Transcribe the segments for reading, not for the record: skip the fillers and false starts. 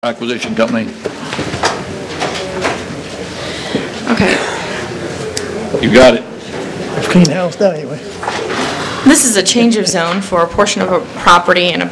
Acquisition Company. Okay. You got it. It's clean house now, anyway. This is a change of zone for a portion of a property and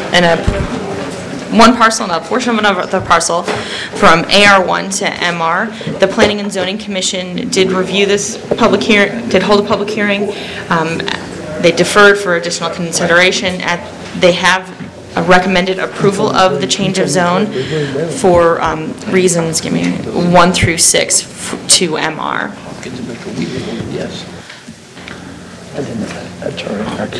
one parcel and a portion of another parcel from AR1 to MR. The Planning and Zoning Commission did review this public hearing, did hold a public hearing. They deferred for additional consideration. They have recommended approval of the change of zone for reasons, 1 through 6 to MR. Yes. I didn't know that. That's all right.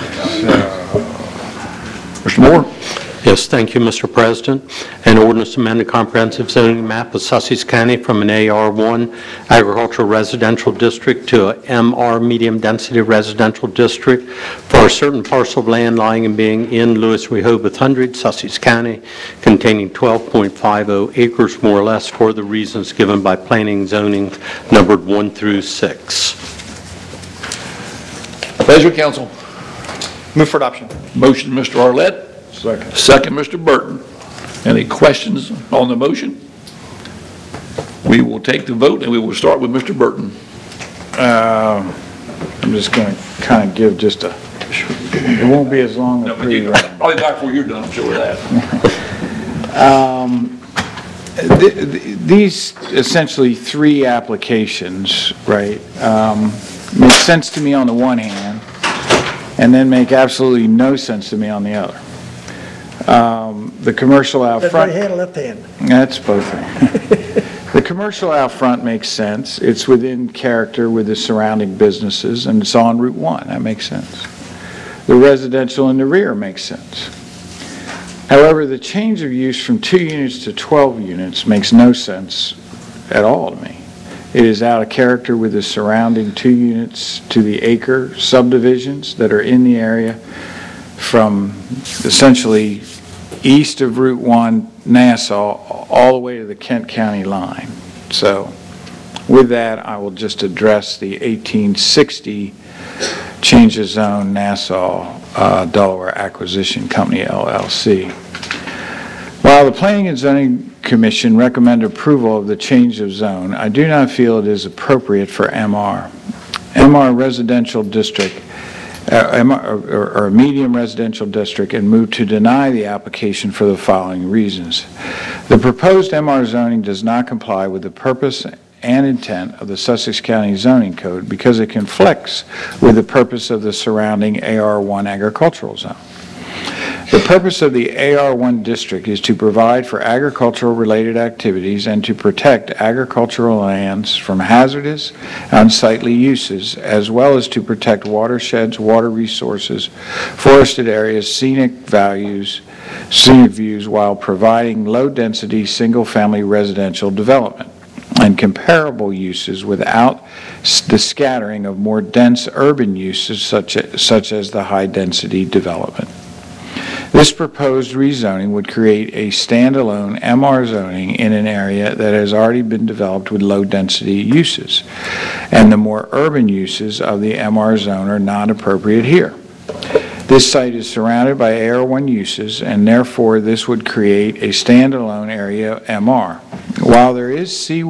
Mr. Moore? Yes, thank you, Mr. President. An ordinance to amend the comprehensive zoning map of Sussex County from an AR1 agricultural residential district to a MR medium density residential district for a certain parcel of land lying and being in Lewis Rehoboth 100, Sussex County, containing 12.50 acres more or less for the reasons given by planning and zoning numbered 1 through 6. Pleasure, council. Move for adoption. Motion, Mr. Arlett. Second. Second, Mr. Burton. Any questions on the motion? We will take the vote, and we will start with Mr. Burton. I'm just going to kind of give just it won't be as long as pre-read. Probably back before you're done, I'm sure of that. These essentially three applications, right, make sense to me on the one hand, and then make absolutely no sense to me on the other. The commercial out That's front. right hand or left hand? That's both. The commercial out front makes sense. It's within character with the surrounding businesses, and it's on Route 1. That makes sense. The residential in the rear makes sense. However, the change of use from 2 units to 12 units makes no sense at all to me. It is out of character with the surrounding 2 units to the acre subdivisions that are in the area from essentially east of Route 1, Nassau, all the way to the Kent County line. So with that, I will just address the 1860 change of zone Nassau Delaware Acquisition Company, LLC. While the Planning and Zoning Commission recommended approval of the change of zone, I do not feel it is appropriate for MR. MR residential district or a medium residential district, and move to deny the application for the following reasons. The proposed MR zoning does not comply with the purpose and intent of the Sussex County Zoning Code because it conflicts with the purpose of the surrounding AR1 agricultural zone. The purpose of the AR1 district is to provide for agricultural-related activities and to protect agricultural lands from hazardous, unsightly uses, as well as to protect watersheds, water resources, forested areas, scenic views, while providing low-density, single-family residential development and comparable uses without the scattering of more dense urban uses such as the high-density development. This proposed rezoning would create a standalone MR zoning in an area that has already been developed with low-density uses, and the more urban uses of the MR zone are not appropriate here. This site is surrounded by AR1 uses, and therefore this would create a standalone area MR. While there is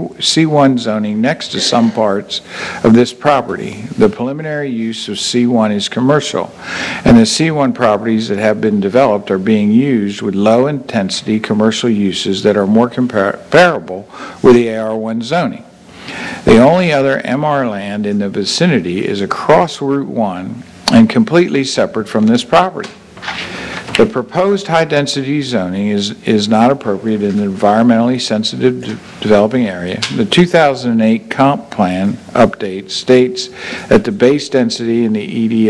C1 zoning next to some parts of this property, the preliminary use of C1 is commercial, and the C1 properties that have been developed are being used with low-intensity commercial uses that are more comparable with the AR1 zoning. The only other MR land in the vicinity is across Route 1 and completely separate from this property. The proposed high-density zoning is not appropriate in the environmentally sensitive developing area. The 2008 comp plan update states that the base density in the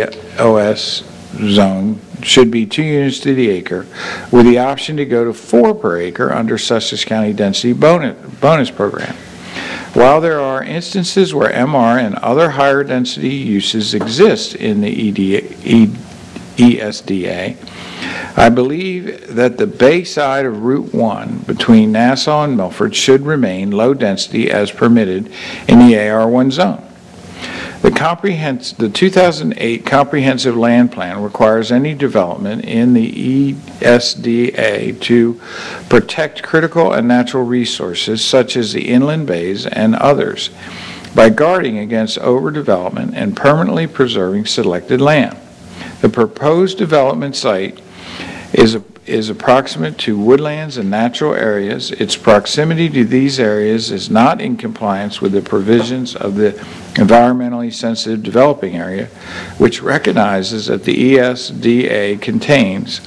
EDOS zone should be 2 units to the acre, with the option to go to 4 per acre under Sussex County Density Bonus Program. While there are instances where MR and other higher density uses exist in the ESDA, I believe that the bay side of Route 1 between Nassau and Milford should remain low density as permitted in the AR1 zone. The 2008 Comprehensive Land Plan requires any development in the ESDA to protect critical and natural resources such as the inland bays and others by guarding against overdevelopment and permanently preserving selected land. The proposed development site is approximate to woodlands and natural areas. Its proximity to these areas is not in compliance with the provisions of the environmentally sensitive developing area, which recognizes that the ESDA contains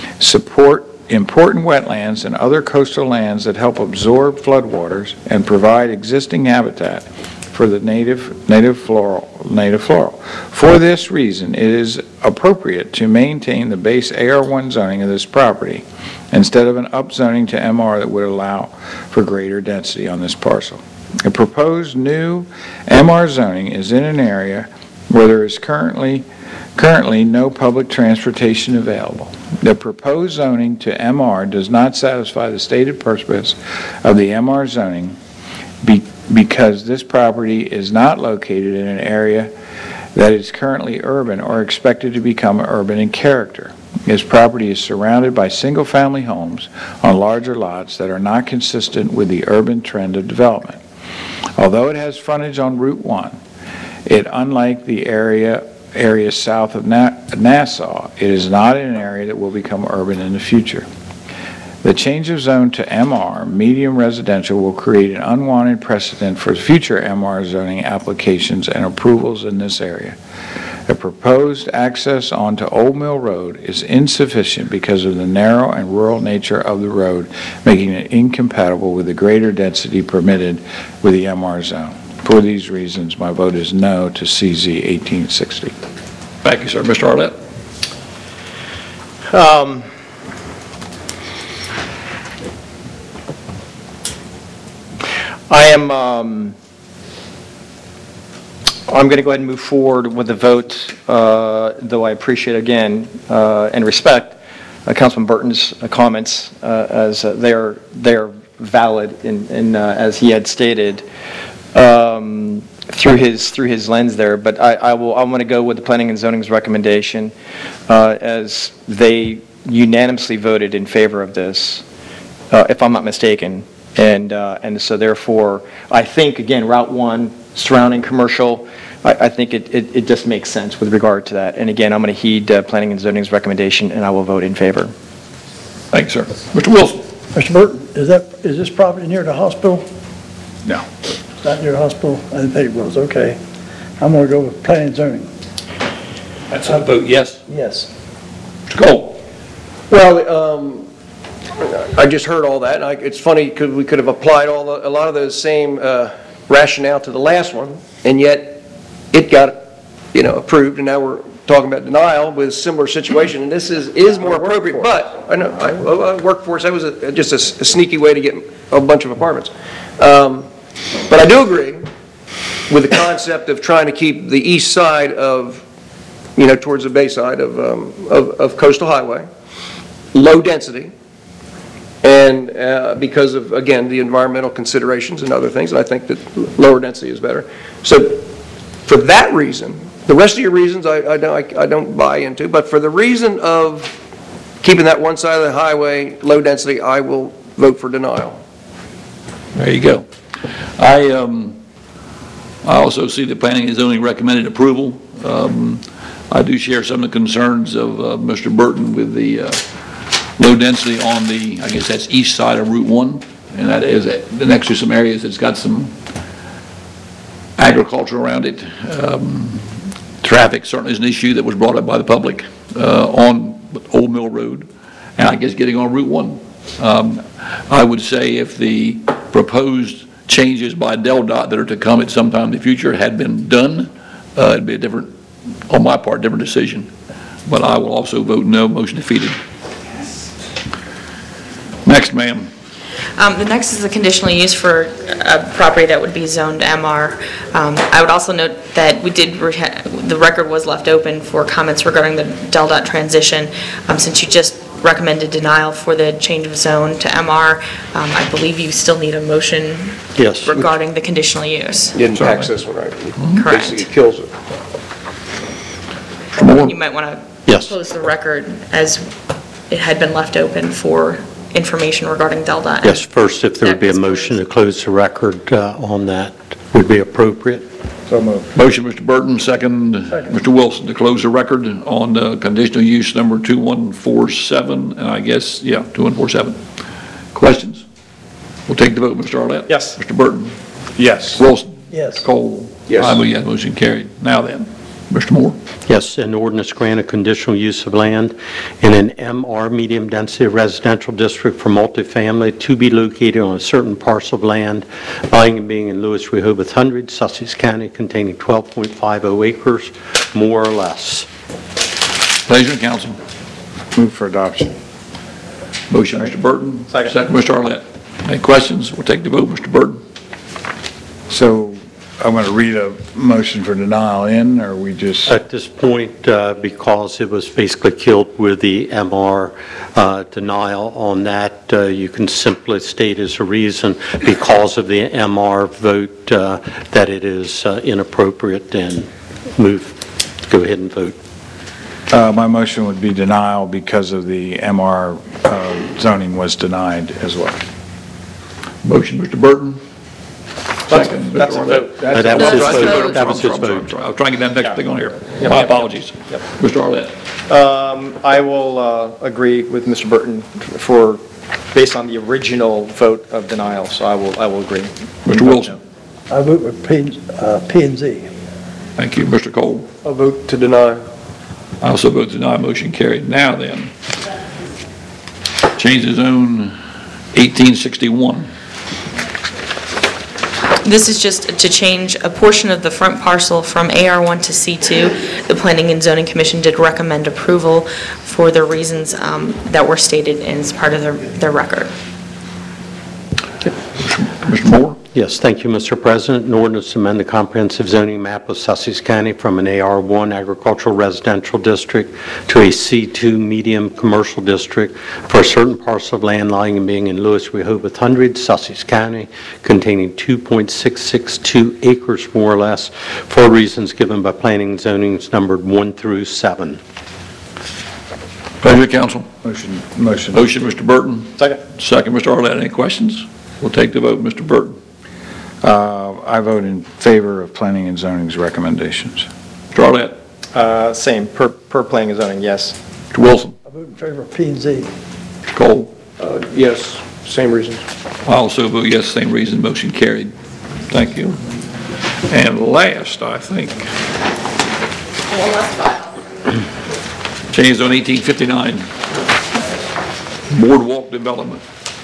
important wetlands and other coastal lands that help absorb floodwaters and provide existing habitat for the native floral. For this reason, it is appropriate to maintain the base AR1 zoning of this property instead of an upzoning to MR that would allow for greater density on this parcel. The proposed new MR zoning is in an area where there is currently no public transportation available. The proposed zoning to MR does not satisfy the stated purpose of the MR zoning because this property is not located in an area that is currently urban or expected to become urban in character. This property is surrounded by single-family homes on larger lots that are not consistent with the urban trend of development. Although it has frontage on Route 1, unlike the area south of Nassau, it is not in an area that will become urban in the future. The change of zone to MR, medium residential, will create an unwanted precedent for future MR zoning applications and approvals in this area. The proposed access onto Old Mill Road is insufficient because of the narrow and rural nature of the road, making it incompatible with the greater density permitted with the MR zone. For these reasons, my vote is no to CZ 1860. Thank you, sir. Mr. Arlett? I'm going to go ahead and move forward with the vote, though I appreciate again and respect Councilman Burton's comments as they are valid and as he had stated through his lens there. But I'm going to go with the Planning and Zoning's recommendation as they unanimously voted in favor of this, if I'm not mistaken. And so therefore, I think, again, Route 1, surrounding commercial, I think it just makes sense with regard to that. And again, I'm going to heed Planning and Zoning's recommendation, and I will vote in favor. Thank you, sir. Mr. Wilson? Mr. Burton, is this property near the hospital? No. It's not near the hospital? I didn't think it was, okay. I'm going to go with planning and zoning. That's a vote yes. Yes. Mr. Cole? Well, I just heard all that, and it's funny because we could have applied a lot of those same rationale to the last one, and yet it got, approved, and now we're talking about denial with a similar situation, and this is more appropriate. But I know workforce, that was just a sneaky way to get a bunch of apartments. But I do agree with the concept of trying to keep the east side of, towards the bay side of Coastal Highway, low density. And because of, again, the environmental considerations and other things, and I think that lower density is better. So for that reason, the rest of your reasons I don't buy into, but for the reason of keeping that one side of the highway low density, I will vote for denial. There you go. I also see the Planning and Zoning recommended approval. I do share some of the concerns of Mr. Burton with the low density on the, I guess that's east side of Route 1, and that is next to some areas that's got some agriculture around it. Traffic certainly is an issue that was brought up by the public on Old Mill Road, and I guess getting on Route 1. I would say if the proposed changes by DelDOT that are to come at some time in the future had been done, it'd be a different, on my part, different decision. But I will also vote no, motion defeated. Next, ma'am. The next is a conditional use for a property that would be zoned MR. I would also note that we did, the record was left open for comments regarding the DelDOT transition. Since you just recommended denial for the change of zone to MR. I believe you still need a motion Yes. regarding the conditional use. It impacts this one, right? Correct. It kills it. You might want to Yes. close the record as it had been left open for information regarding Delta. Yes, first, if there would be a That is motion to closed. close the record on that, would be appropriate. So moved. Motion, Mr. Burton, second, Mr. Wilson, to close the record on conditional use number 2147, and I guess, 2147. Questions? We'll take the vote, Mr. Arlett. Yes. Mr. Burton. Yes. Wilson. Yes. Cole. Yes. I vote yes, motion carried. Now then, Mr. Moore. Yes, an ordinance grant a conditional use of land in an MR medium-density residential district for multifamily to be located on a certain parcel of land lying and being in Lewis Rehoboth 100, Sussex County, containing 12.50 acres, more or less. Pleasure, council. Move for adoption. Motion, Mr. Burton. Second. Mr. Arlett. Any questions? We'll take the vote, Mr. Burton. So I'm going to read a motion for denial in, or we just, At this point, because it was basically killed with the MR denial on that, you can simply state as a reason, because of the MR vote, that it is inappropriate, and go ahead and vote. my motion would be denial because of the MR zoning was denied as well. Motion, Mr. Burton. Second, That's Mr. a Arlett. vote. That was That's his a vote. vote. That was his I'm sorry, vote. I was trying to get that next thing on here. Yep. My apologies. Yep. Mr. Arlett. I will agree with Mr. Burton based on the original vote of denial, so I will agree. Mr. Wilson. I vote with P and Z. Thank you. Mr. Cole. I'll vote to deny. I also vote deny, motion carried. Now then, change the zone 1861. This is just to change a portion of the front parcel from AR1 to C2. The Planning and Zoning Commission did recommend approval for the reasons that were stated as part of their record. Mr. Moore. Yes, thank you, Mr. President. An ordinance to amend the comprehensive zoning map of Sussex County from an AR1 agricultural residential district to a C2 medium commercial district for a certain parcel of land lying and being in Lewis Rehoboth 100, Sussex County, containing 2.662 acres more or less, for reasons given by planning and zoning numbered 1 through 7. Pleasure, council. Motion. Motion, Mr. Burton. Second. Second, Mr. Arlett. Any questions? We'll take the vote, Mr. Burton. I vote in favor of planning and zoning's recommendations. Mr. Arlett. Same, per planning and zoning, yes. Mr. Wilson. I vote in favor of P and Z. Mr. Cole. Yes, same reasons. I also vote yes, same reason, motion carried. Thank you. And last, I think. One last file. Change zone 1859. Boardwalk development.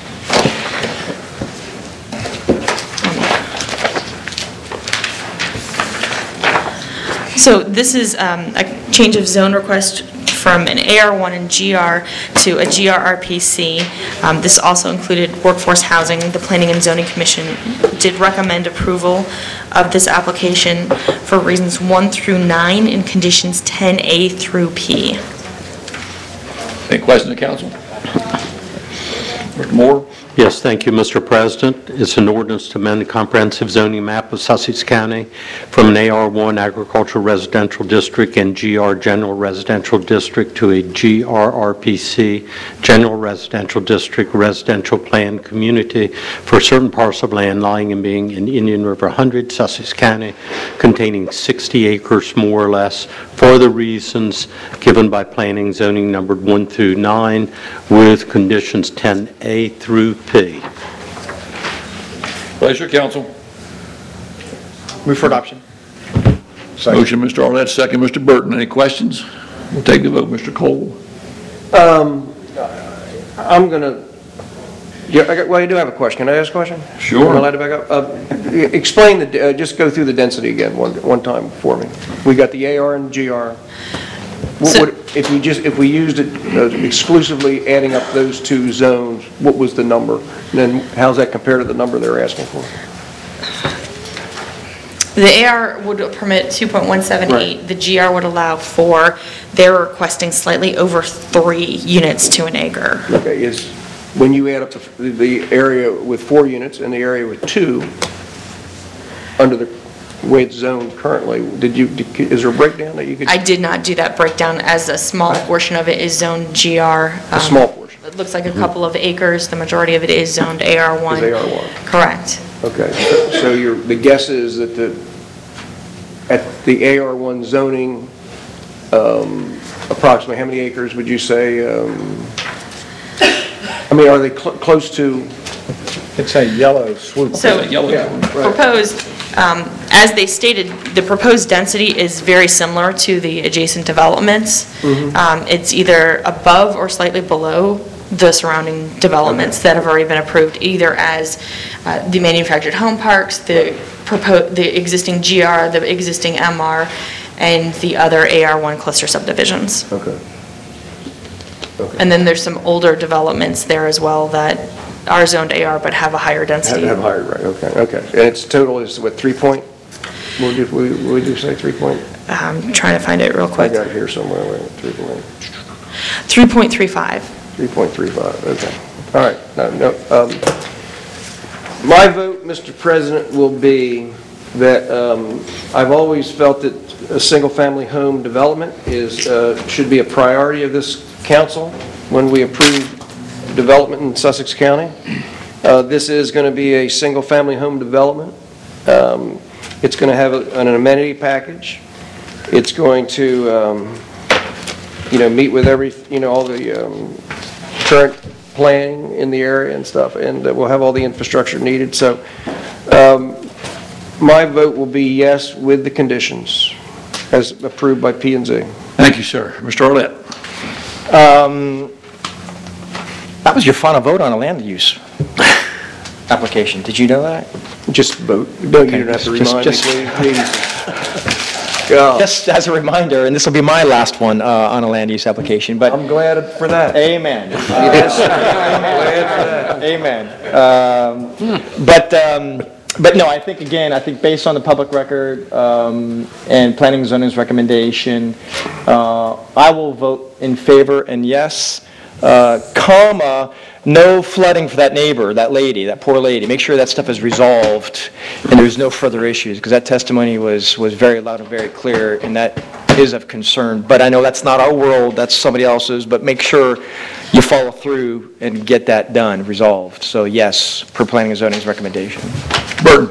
So this is a change of zone request from an AR1 and GR to a GRRPC. This also included workforce housing. The Planning and Zoning Commission did recommend approval of this application for reasons 1 through 9 and conditions 10A through P. Any questions of council? Mr. Moore? Yes, thank you, Mr. President. It's an ordinance to amend the comprehensive zoning map of Sussex County from an AR1 agricultural residential district and GR general residential district to a GRRPC general residential district residential plan community for a certain parcel of land lying and being in Indian River 100, Sussex County, containing 60 acres more or less, for the reasons given by planning zoning numbered 1 through 9 with conditions 10A through P. Pleasure, council. Move for adoption. Motion, Mr. Arlett, second, Mr. Burton. Any questions? We'll take the vote, Mr. Cole. I'm going to, well, I do have a question. Can I ask a question? Sure. Am I allowed to back up? Explain, just go through the density again one time for me. We got the AR and GR. If we used it exclusively adding up those two zones, what was the number? And then how's that compare to the number they're asking for? The AR would permit 2.178, Right. the GR would allow 4. They're requesting slightly over 3 units to an acre. Okay, when you add up the area with 4 units and the area with 2, under the way it's zoned currently, is there a breakdown that you could? I did not do that breakdown, as a small portion of it is zoned GR. A small portion. It looks like a couple of acres, the majority of it is zoned AR1. Is AR1. Correct. Okay, so the guess is that at the AR1 zoning, approximately how many acres would you say? I mean, are they close to? It's a yellow swoop. So Yellow. proposed, as they stated, the proposed density is very similar to the adjacent developments. It's either above or slightly below the surrounding developments that have already been approved, either as the manufactured home parks, the existing GR, the existing MR, and the other AR1 cluster subdivisions. Okay. And then there's some older developments there as well that are zoned AR but have a higher density. Have higher, right, okay. And its total is what, 3 point? Would you say 3 point? I'm trying to find it real I quick. got it here somewhere, wait, 3 point. 3.35. 3.35, okay. All right, no. My vote, Mr. President, will be that I've always felt that a single-family home development should be a priority of this council when we approve development in Sussex County. This is going to be a single-family home development. It's going to have an amenity package. It's going to meet with all the current planning in the area and stuff, and we'll have all the infrastructure needed. So my vote will be yes with the conditions as approved by P&Z. Thank you, sir. Mr. Arlett. That was your final vote on a land use application. Did you know that? Just vote. No, you don't have to remind me, please. God. Just as a reminder, and this will be my last one on a land use application, but... I'm glad for that. Amen. Yes, I'm glad for that. Amen. But no, I think based on the public record and Planning and Zoning's recommendation, I will vote in favor and yes, no flooding for that neighbor, that lady, that poor lady. Make sure that stuff is resolved and there's no further issues, because that testimony was very loud and very clear, and that is of concern. But I know that's not our world, that's somebody else's, but make sure you follow through and get that done, resolved. So yes, per Planning and Zoning's recommendation. Burton.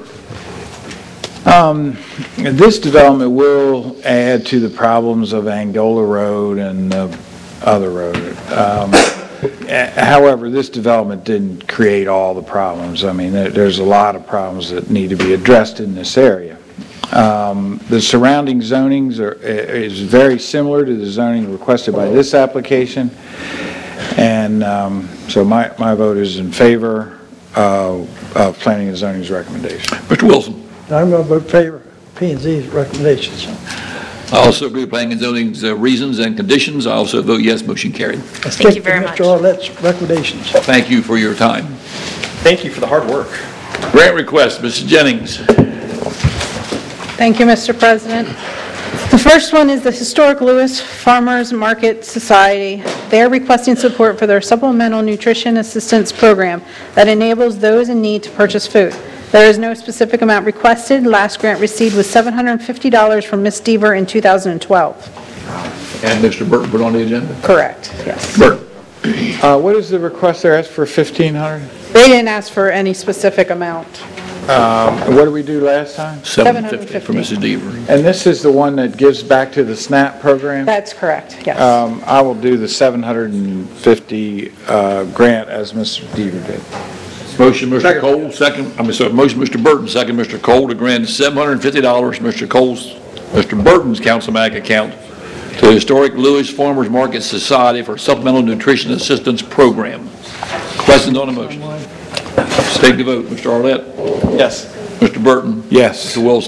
This development will add to the problems of Angola Road and other road. However, this development didn't create all the problems. I mean, there's a lot of problems that need to be addressed in this area. The surrounding zonings is very similar to the zoning requested by this application, and so my vote is in favor of Planning and Zoning's recommendation. Mr. Wilson. I'm going to vote in favor of P&Z's recommendations. I also agree with Planning and Zoning's reasons and conditions. I also vote yes, motion carried. Thank you very much. Mr. Arlett's recommendations. Thank you for your time. Thank you for the hard work. Grant request, Mrs. Jennings. Thank you, Mr. President. The first one is the Historic Lewis Farmers Market Society. They are requesting support for their supplemental nutrition assistance program that enables those in need to purchase food. There is no specific amount requested. Last grant received was $750 from Ms. Deaver in 2012. And Mr. Burton put on the agenda. Correct, yes. Burton. What is the request there? Asked for $1,500? They didn't ask for any specific amount. What did we do last time? $750 for Mrs. Deaver. And this is the one that gives back to the SNAP program? That's correct, yes. I will do the $750 grant as Mr. Deaver did. Motion, Mr. Cole, second, motion, Mr. Burton, second, Mr. Cole, to grant $750, Mr. Burton's council bank account to the Historic Lewis Farmers Market Society for Supplemental Nutrition Assistance Program. Questions on the motion? Take the vote. Mr. Arlett? Yes. Mr. Burton? Yes. Mr. Wilson?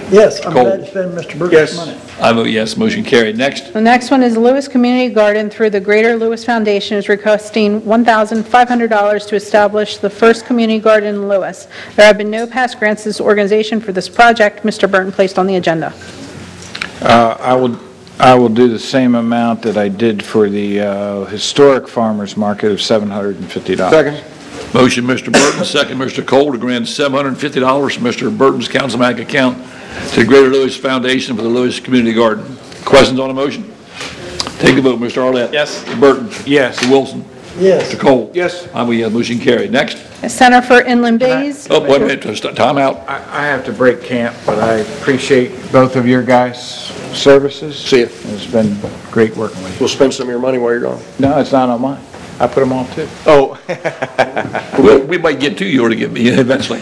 Yes, I'm Cole. glad to spend Mr. Burton's Yes. money. I vote yes, motion carried. Next. The next one is Lewis Community Garden through the Greater Lewis Foundation is requesting $1,500 to establish the first community garden in Lewis. There have been no past grants to this organization for this project. Mr. Burton placed on the agenda. I will do the same amount that I did for the historic farmers market of $750. Second. Motion, Mr. Burton, second, Mr. Cole, to grant $750 from Mr. Burton's Councilman account to the Greater Lewis Foundation for the Lewis Community Garden. Questions on the motion? Take the vote, Mr. Arlett. Yes. Mr. Burton. Yes. Mr. Wilson. Yes, Mr. Cole. Yes. I vote yes, motion carried. Next. Center for Inland Bays. Oh, wait a minute, time out. I have to break camp, but I appreciate both of your guys' services. See ya. It's been great working with you. We'll spend some of your money while you're gone. No, it's not on mine. I put them on too. Oh. We might get to you or to get me eventually.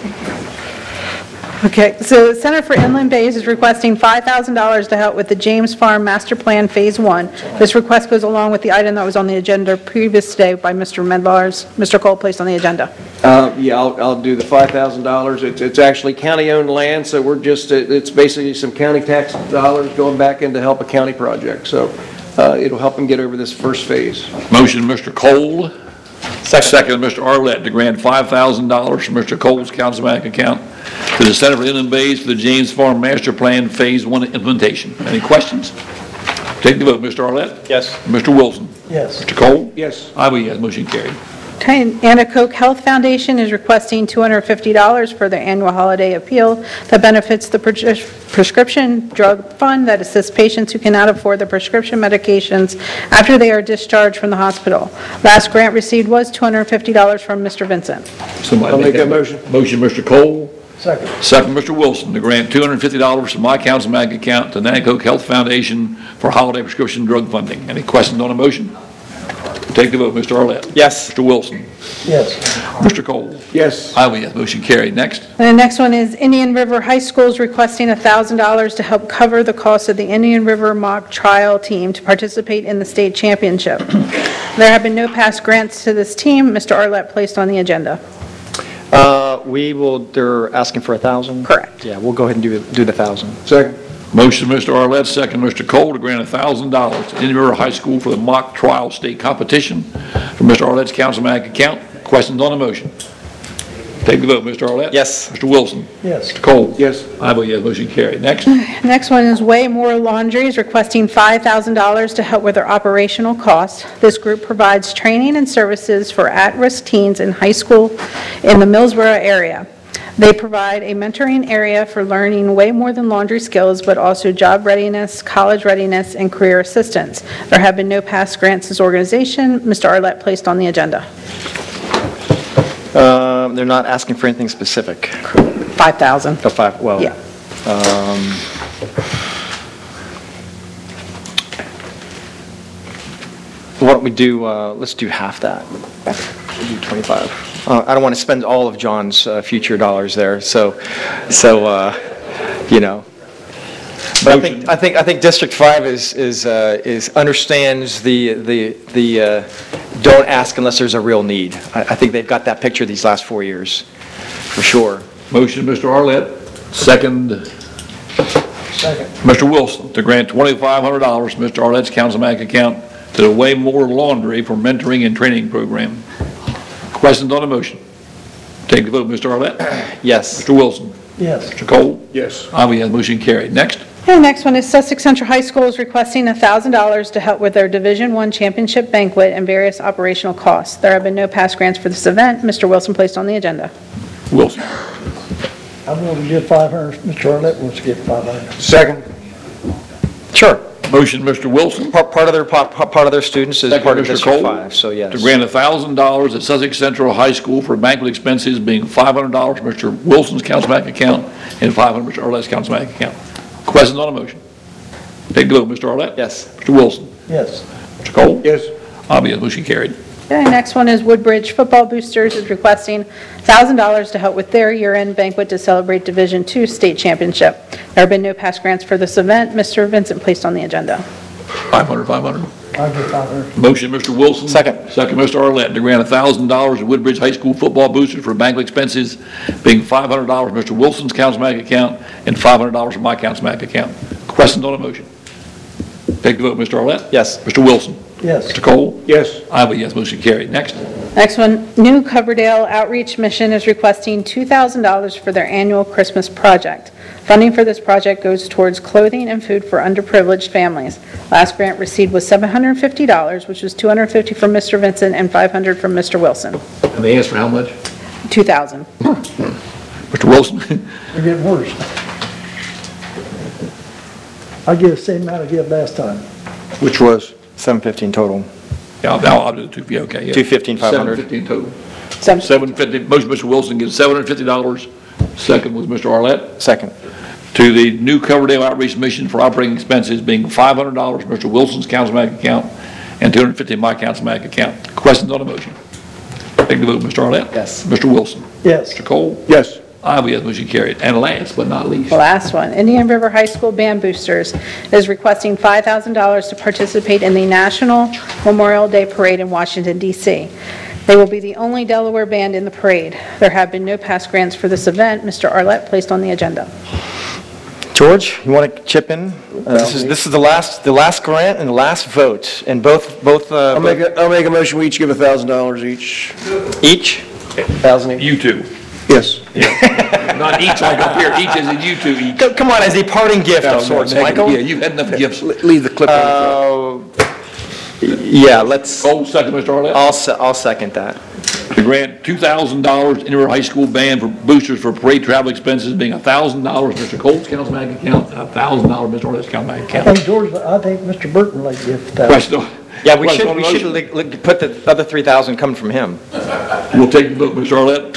Okay, so the Center for Inland Bays is requesting $5,000 to help with the James Farm Master Plan Phase 1. This request goes along with the item that was on the agenda previous today by Mr. Medlars. Mr. Cole placed on the agenda. Yeah, I'll do the $5,000. It's actually county-owned land, so we're just, it's basically some county tax dollars going back in to help a county project. So it'll help them get over this first phase. Motion, Mr. Cole. Second, Mr. Arlett, to grant $5,000 from Mr. Cole's Councilman account to the Center for Inland Bays for the James Farm Master Plan Phase 1 implementation. Any questions? Take the vote, Mr. Arlett. Yes. Mr. Wilson. yes, Mr. Cole. Yes. I vote yes, motion carried. Okay, and Anacoke Health Foundation is requesting $250 for their annual holiday appeal that benefits the prescription drug fund that assists patients who cannot afford the prescription medications after they are discharged from the hospital. Last grant received was $250 from Mr. Vincent. Somebody I'll make that motion. Motion, Mr. Cole. second, Second, Mr. Wilson, to grant $250 from my Councilman account to Anacoke Health Foundation for holiday prescription drug funding. Any questions on the motion? Take the vote, Mr. Arlett. Yes. Mr. Wilson. yes, Mr. Cole. Yes. I vote yes, motion carried. Next. And the next one is Indian River High School is requesting $1,000 to help cover the cost of the Indian River mock trial team to participate in the state championship. There have been no past grants to this team. Mr. Arlett placed on the agenda. They're asking for 1,000? Correct. Yeah, we'll go ahead and do the 1,000. Second. Motion, Mr. Arlett, second, Mr. Cole, to grant $1,000 to Indian River High School for the mock trial state competition from Mr. Arlett's Councilman account. Questions on the motion? Take the vote, Mr. Arlett. Yes. Mr. Wilson. yes, Mr. Cole. Yes. I vote yes, motion carried. Next. Next one is Way More Laundry is requesting $5,000 to help with their operational costs. This group provides training and services for at-risk teens in high school in the Millsboro area. They provide a mentoring area for learning way more than laundry skills, but also job readiness, college readiness, and career assistance. There have been no past grants to this organization. Mr. Arlett placed on the agenda. They're not asking for anything specific. 5,000. Oh, five, well. Yeah. Why don't we do, let's do half that. We'll do 25. I don't want to spend all of John's future dollars there, so you know. But I think District 5 is understands the don't ask unless there's a real need. I think they've got that picture these last 4 years, for sure. Motion, Mr. Arlett. Second, second, Mr. Wilson, to grant $2,500 from Mr. Arlett's Councilman account to the Way More Laundry for mentoring and training program. Questions on the motion? Take the vote, Mr. Arlett. Yes. Mr. Wilson. yes, Mr. Cole. Yes. I vote yes, motion carried. Next. And the next one is Sussex Central High School is requesting $1,000 to help with their Division I championship banquet and various operational costs. There have been no past grants for this event. Mr. Wilson placed on the agenda. Wilson. I'm going to give 500, Mr. Arlett wants to get 500. Second. Sure. Motion, Mr. Wilson. Part of their students is Second, part of Mr. District Cole. 5, so yes. To grant $1,000 at Sussex Central High School for banquet expenses, being $500 from Mr. Wilson's Councilman account and $500 Mr. Arlett's Councilman account. Questions on the motion? Take the vote, Mr. Arlett. Yes. Mr. Wilson. Yes, Mr. Cole. Yes. I vote yes, motion carried. Okay, next one is Woodbridge Football Boosters is requesting $1,000 to help with their year-end banquet to celebrate Division II state championship. There have been no past grants for this event. Mr. Vincent placed on the agenda. 500, 500. I'll give 500. Motion, Mr. Wilson. Second. Second, Mr. Arlett, to grant $1,000 to Woodbridge High School football boosters for bank expenses, being $500 Mr. Wilson's councilman account and $500 from my councilman account. Questions on the motion? Take the vote, Mr. Arlett. Yes. Mr. Wilson. Yes. Mr. Cole. Yes. I vote yes, motion carried. Next. Next one, New Coverdale Outreach Mission is requesting $2,000 for their annual Christmas project. Funding for this project goes towards clothing and food for underprivileged families. Last grant received was $750, which was $250 from Mr. Vincent and $500 from Mr. Wilson. And they asked for how much? $2,000. Mr. Wilson. They're getting worse. I'll give the same amount I gave last time. Which was? 715 total. Yeah, I'll do the two, yeah, okay, yeah. 215, 500. 715 total. Some- 750, motion, Mr. Wilson gives $750. Second was Mr. Arlett. Second. To the New Coverdale Outreach Mission for operating expenses being $500, Mr. Wilson's councilman account, and $250 in my councilman account. Questions on the motion? Take the vote, Mr. Arlett. Yes. Mr. Wilson. Yes. Mr. Cole. Yes. I vote yes, motion carried. And last but not least. The last one, Indian River High School Band Boosters is requesting $5,000 to participate in the National Memorial Day Parade in Washington, D.C. They will be the only Delaware band in the parade. There have been no past grants for this event. Mr. Arlett placed on the agenda. George, you want to chip in? This is the last grant and the last vote, and both. I'll make a motion, we each give $1,000 each. Each? 1,000 each? You two. Yes. Not each like up here, each is in you two each. Come on, as a parting gift of sorts, Michael. Yeah, you've had enough gifts. Leave the clip on the front. Yeah, let's, Cole, second, Mr. Arlett. I'll second that. To grant $2,000 Indian River High School band for boosters for parade travel expenses being $1,000 Mr. Cole's councilman account, and $1,000 Mr. Arlett's councilman I account. think George, I think Mr. Burton would like to give 1,000. Question on- Yeah, we question on the should motion? put the other 3,000 coming from him. We'll take the vote, Mr. Arlett.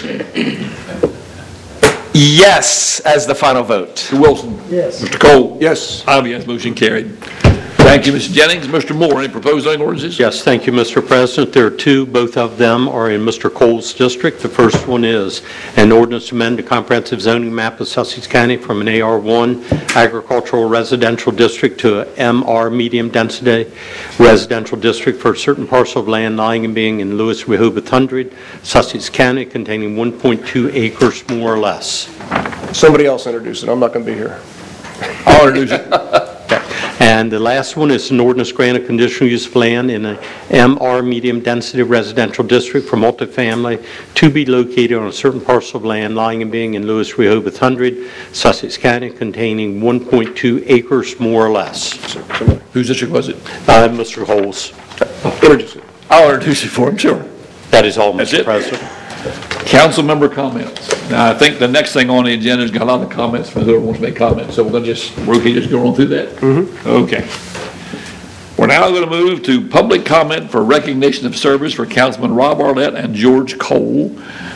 Yes, as the final vote. Mr. Wilson. Yes. Mr. Cole. Yes. I vote yes, motion carried. Thank you, Mr. Jennings. Mr. Moore, any proposed zoning ordinances? Yes, thank you, Mr. President. There are two. Both of them are in Mr. Cole's district. The first one is an ordinance to amend the comprehensive zoning map of Sussex County from an AR1 agricultural residential district to a MR medium density residential district for a certain parcel of land lying and being in Lewis Rehoboth 100, Sussex County, containing 1.2 acres more or less. Somebody else introduce it, I'm not going to be here. I'll introduce it. And the last one is an ordinance granting conditional use of land in a MR medium density residential district for multifamily to be located on a certain parcel of land lying and being in Lewis Rehoboth 100, Sussex County, containing 1.2 acres more or less. Whose district was it? Mr. Cole's. Introduce it. I'll introduce it for him, sure. That is all, That's Mr. it? President. Council member comments. Now, I think the next thing on the agenda is got a lot of comments from whoever wants to make comments, so we're okay just go on through that? Mm-hmm. Okay. We're now going to move to public comment for recognition of service for Councilman Rob Arlett and George Cole